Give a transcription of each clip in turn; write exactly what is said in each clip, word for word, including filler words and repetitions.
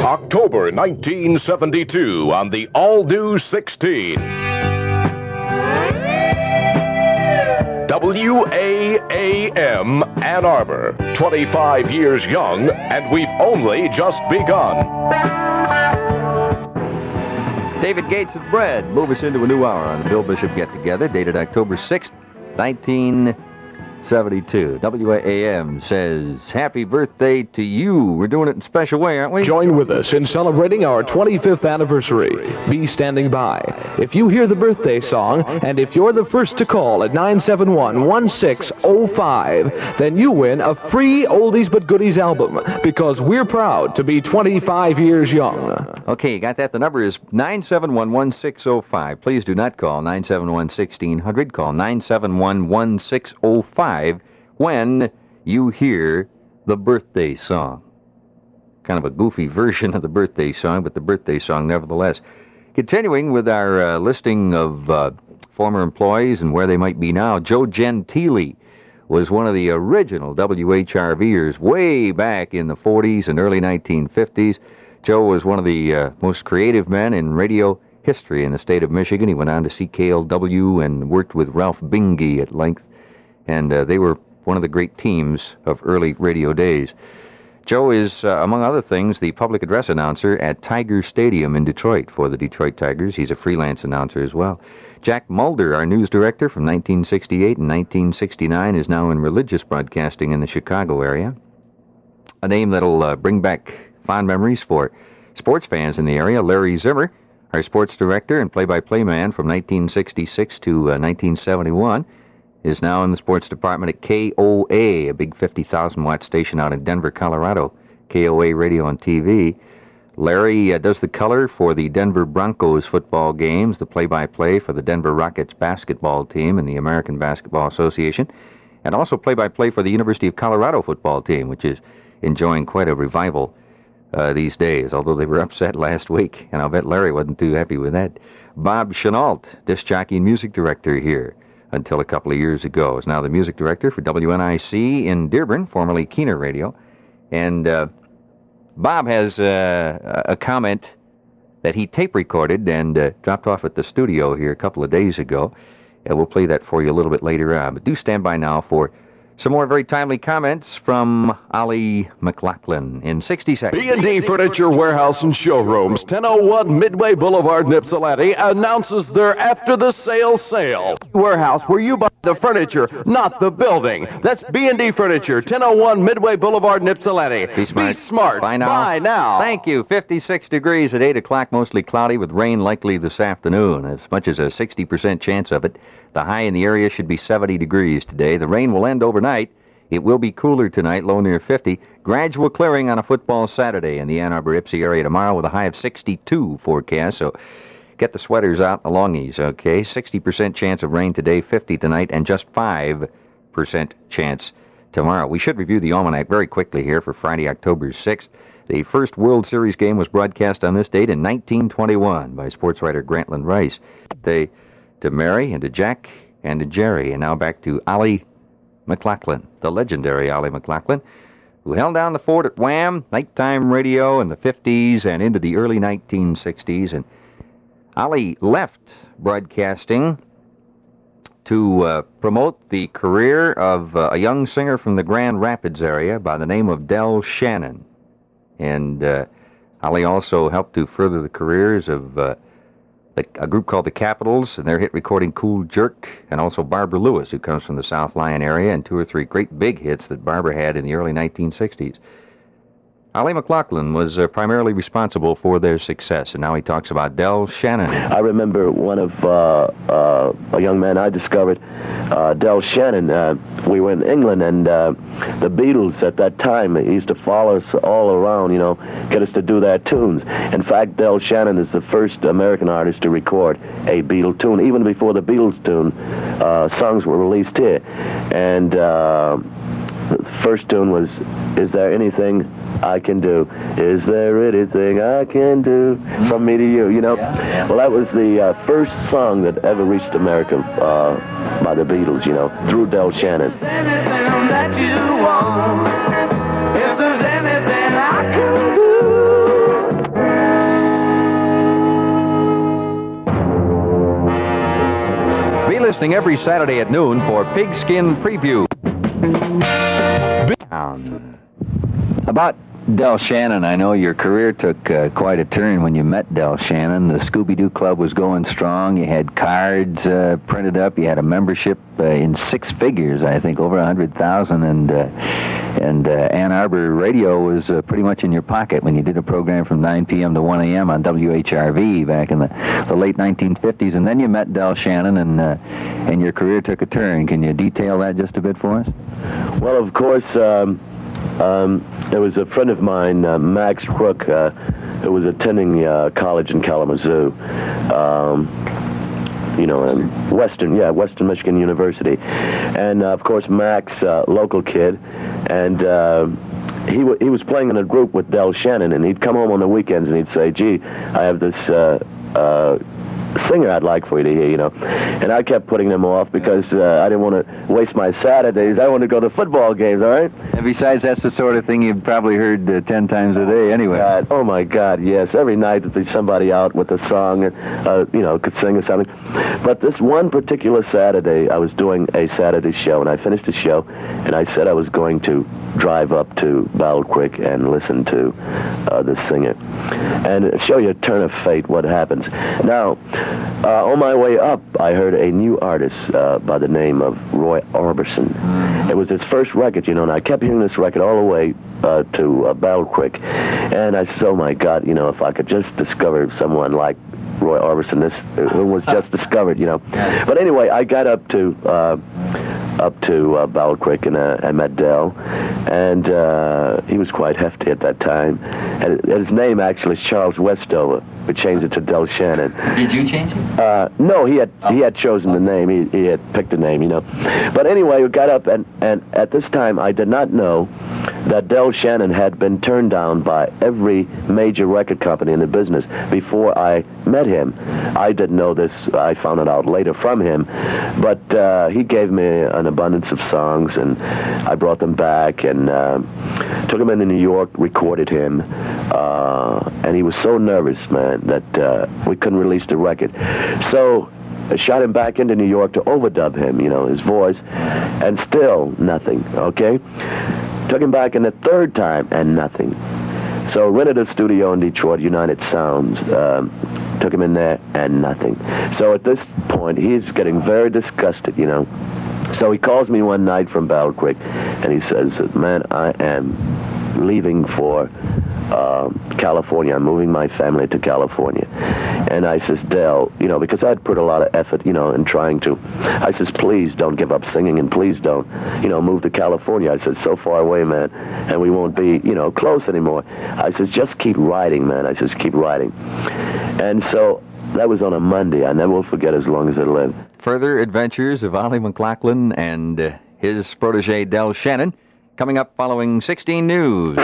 October nineteen seventy-two on the all-new sixteen. W A A M Ann Arbor, twenty-five years young, and we've only just begun. David Gates of Bread, move us into a new hour on the Bill Bishop Get-Together, dated October sixth, nineteen seventy-two. W A A M says, happy birthday to you. We're doing it in a special way, aren't we? Join with us in celebrating our twenty-fifth anniversary. Be standing by. If you hear the birthday song, and if you're the first to call at nine seven one, one six zero five, then you win a free Oldies But Goodies album, because we're proud to be twenty-five years young. Okay, you got that? The number is nine seven one, one six zero five. Please do not call nine seven one, one six zero zero. Call nine seven one, one six zero five when you hear the birthday song. Kind of a goofy version of the birthday song, but the birthday song nevertheless. Continuing with our uh, listing of uh, former employees and where they might be now, Joe Gentile was one of the original W H R Vers way back in the forties and early nineteen fifties. Joe was one of the uh, most creative men in radio history in the state of Michigan. He went on to C K L W and worked with Ralph Bingy at length, and uh, they were one of the great teams of early radio days. Joe is, uh, among other things, the public address announcer at Tiger Stadium in Detroit for the Detroit Tigers. He's a freelance announcer as well. Jack Mulder, our news director from nineteen sixty-eight and nineteen sixty-nine, is now in religious broadcasting in the Chicago area. A name that'll uh, bring back fond memories for sports fans in the area. Larry Zimmer, our sports director and play-by-play man from nineteen sixty-six to uh, nineteen seventy-one, is now in the sports department at K O A, a big fifty thousand watt station out in Denver, Colorado. K O A radio and T V. Larry uh, does the color for the Denver Broncos football games, the play-by-play for the Denver Rockets basketball team and the American Basketball Association, and also play-by-play for the University of Colorado football team, which is enjoying quite a revival uh, these days, although they were upset last week, and I'll bet Larry wasn't too happy with that. Bob Chenault, disc jockey and music director here until a couple of years ago, is now the music director for W N I C in Dearborn, formerly Keener Radio. And uh, Bob has uh, a comment that he tape recorded and uh, dropped off at the studio here a couple of days ago. And we'll play that for you a little bit later on. But do stand by now for some more very timely comments from Ollie McLaughlin in sixty seconds. B and D Furniture Warehouse and Showrooms, ten oh one Midway Boulevard, Ypsilanti, announces their after-the-sale sale. Warehouse where you buy the furniture, not the building. That's B and D Furniture, ten oh one Midway Boulevard, Ypsilanti. Be smart. Be smart. Buy now. Buy now. Thank you. fifty-six degrees at eight o'clock, mostly cloudy with rain likely this afternoon. As much as a sixty percent chance of it. The high in the area should be seventy degrees today. The rain will end overnight. It will be cooler tonight, low near fifty. Gradual clearing on a football Saturday in the Ann Arbor-Ypsi area tomorrow with a high of sixty-two forecast. So get the sweaters out, the longies, okay? sixty percent chance of rain today, fifty tonight, and just five percent chance tomorrow. We should review the almanac very quickly here for Friday, October sixth. The first World Series game was broadcast on this date in nineteen twenty-one by sports writer Grantland Rice. They... to Mary and to Jack and to Jerry. And now back to Ollie McLaughlin, the legendary Ollie McLaughlin, who held down the fort at Wham, nighttime radio in the fifties and into the early nineteen sixties. And Ollie left broadcasting to uh, promote the career of uh, a young singer from the Grand Rapids area by the name of Del Shannon. And uh, Ollie also helped to further the careers of uh, a group called the Capitals, and their hit recording Cool Jerk, and also Barbara Lewis, who comes from the South Lyon area, and two or three great big hits that Barbara had in the early nineteen sixties. Ollie McLaughlin was uh, primarily responsible for their success, and now he talks about Del Shannon. I remember one of uh, uh, a young man I discovered, uh, Del Shannon. Uh, we were in England, and uh, the Beatles at that time used to follow us all around, you know, get us to do their tunes. In fact, Del Shannon is the first American artist to record a Beatle tune. Even before the Beatles tune, uh, songs were released here. And Uh, the first tune was, "Is there anything I can do? Is there anything I can do? From me to you," you know? Yeah. Well, that was the uh, first song that ever reached America uh, by the Beatles, you know, through Del Shannon. Is there anything that you want? If there's anything I can do, listening every Saturday at noon for Pigskin Preview. About Del Shannon, I know your career took uh, quite a turn when you met Del Shannon. The Scooby-Doo Club was going strong. You had cards uh, printed up. You had a membership uh, in six figures, I think, over one hundred thousand. And uh, and uh, Ann Arbor radio was uh, pretty much in your pocket when you did a program from nine p.m. to one a.m. on W H R V back in the, the late nineteen fifties. And then you met Del Shannon, and, uh, and your career took a turn. Can you detail that just a bit for us? Well, of course... Um Um, there was a friend of mine, uh, Max Crook, uh, who was attending uh, college in Kalamazoo. Um, you know, in Western, yeah, Western Michigan University. And, uh, of course, Max, uh, local kid, and uh, he, w- he was playing in a group with Del Shannon, and he'd come home on the weekends and he'd say, gee, I have this... Uh, uh, singer I'd like for you to hear, you know. And I kept putting them off because uh, I didn't want to waste my Saturdays. I wanted to go to football games, all right? And besides, that's the sort of thing you've probably heard uh, ten times a day anyway. God, oh, my God, yes. Every night there'd be somebody out with a song, uh, you know, could sing or something. But this one particular Saturday, I was doing a Saturday show, and I finished the show, and I said I was going to drive up to Battle Creek and listen to uh, the singer. And show you a turn of fate, what happens. Now, Uh, on my way up, I heard a new artist uh, by the name of Roy Orbison. Mm-hmm. It was his first record, you know, and I kept hearing this record all the way uh, to uh, Battle Creek. And I said, oh, my God, you know, if I could just discover someone like Roy Orbison, this who was just discovered, you know. But anyway, I got up to uh, up to uh, Battle Creek, and uh, I met Del, and uh, he was quite hefty at that time. And his name actually is Charles Westover. We changed it to Del Shannon. Did you change it? Uh, no, he had oh. he had chosen the name. He he had picked a name, you know. But anyway, we got up, and, and at this time, I did not know that Del Shannon had been turned down by every major record company in the business before I met him. I didn't know this. I found it out later from him. But uh, he gave me an abundance of songs, and I brought them back and uh, took him into New York, recorded him, uh, and he was so nervous, man, that uh, we couldn't release the record. So I shot him back into New York to overdub him, you know, his voice, and still nothing, okay? Took him back in the third time, and nothing. So rented a studio in Detroit, United Sounds, um, took him in there, and nothing. So at this point, he's getting very disgusted, you know. So he calls me one night from Battle Creek, and he says, man, I am leaving for uh, California. I'm moving my family to California. And I says, Del, you know, because I'd put a lot of effort, you know, in trying to, I says, please don't give up singing, and please don't, you know, move to California. I says, so far away, man, and we won't be, you know, close anymore. I says, just keep writing, man. I says, keep writing. And so that was on a Monday. I never will forget as long as I live. Further adventures of Ollie McLaughlin and uh, his protege, Del Shannon, coming up following sixteen News.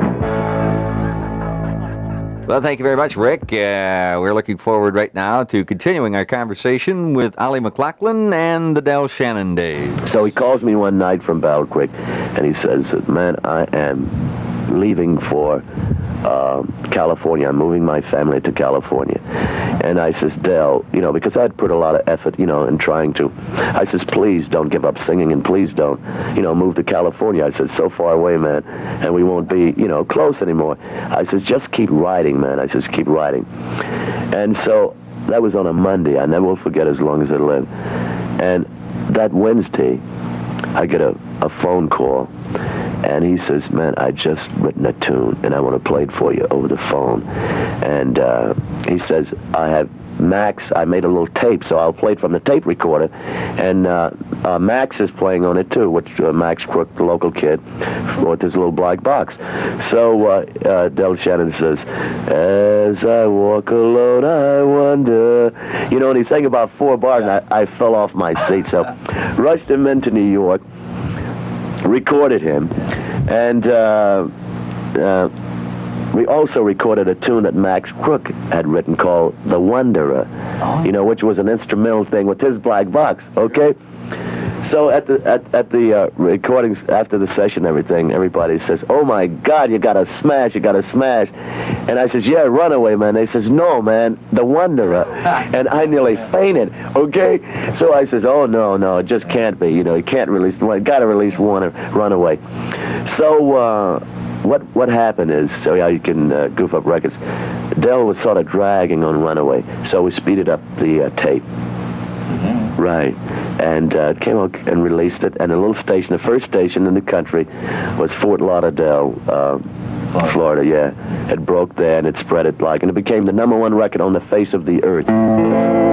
Well, thank you very much, Rick. Uh, we're looking forward right now to continuing our conversation with Ollie McLaughlin and the Del Shannon days. So he calls me one night from Battle Creek, and he says, man, I am leaving for uh, California. I'm moving my family to California. And I says, Del, you know, because I'd put a lot of effort, you know, in trying to, I says, please don't give up singing, and please don't, you know, move to California. I says, so far away, man, and we won't be, you know, close anymore. I says, just keep writing, man. I says, keep writing. And so that was on a Monday. I never will forget as long as I live. And that Wednesday, I get a, a phone call, and he says, man, I just written a tune, and I want to play it for you over the phone. And uh, he says, I have Max, I made a little tape, so I'll play it from the tape recorder. And uh, uh, Max is playing on it, too, which uh, Max Crook, the local kid, with his little black box. So uh, uh, Del Shannon says, as I walk alone, I wonder. You know, and he sang about four bars, and I, I fell off my seat. So rushed him into New York, recorded him, and uh, uh, we also recorded a tune that Max Crook had written called The Wanderer, oh. you know, which was an instrumental thing with his black box, okay? So at the at, at the uh, recordings after the session, everything, everybody says, "Oh my God, you got to smash, you got to smash," and I says, "Yeah, Runaway, man." They says, "No, man, The Wanderer," and I nearly fainted. Okay, so I says, "Oh no, no, it just can't be. You know, you can't release the one. Got to release one, Runaway." So uh, what what happened is, so yeah, you can uh, goof up records. Del was sort of dragging on Runaway, so we speeded up the uh, tape. Mm-hmm. Right, and uh, came out and released it, and a little station, the first station in the country, was Fort Lauderdale, uh, Florida. Florida. Yeah, it broke there, and it spread it like, and it became the number one record on the face of the earth.